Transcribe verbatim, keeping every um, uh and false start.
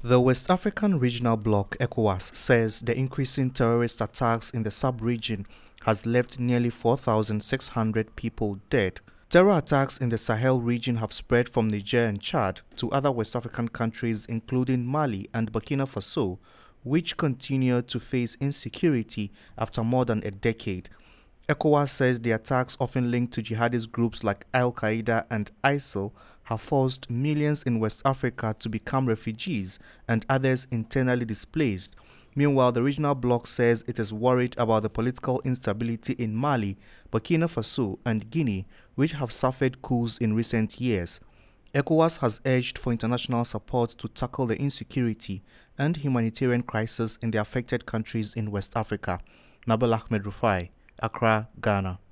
The West African Regional Bloc (ECOWAS) says the increasing terrorist attacks in the sub-region has left nearly four thousand six hundred people dead. Terror attacks in the Sahel region have spread from Niger and Chad to other West African countries including Mali and Burkina Faso, which continue to face insecurity after more than a decade. ECOWAS says the attacks, often linked to jihadist groups like Al-Qaeda and ISIL, have forced millions in West Africa to become refugees and others internally displaced. Meanwhile, the regional bloc says it is worried about the political instability in Mali, Burkina Faso and Guinea, which have suffered coups in recent years. ECOWAS has urged for international support to tackle the insecurity and humanitarian crisis in the affected countries in West Africa. Nabil Ahmed Rufai, Accra, Ghana.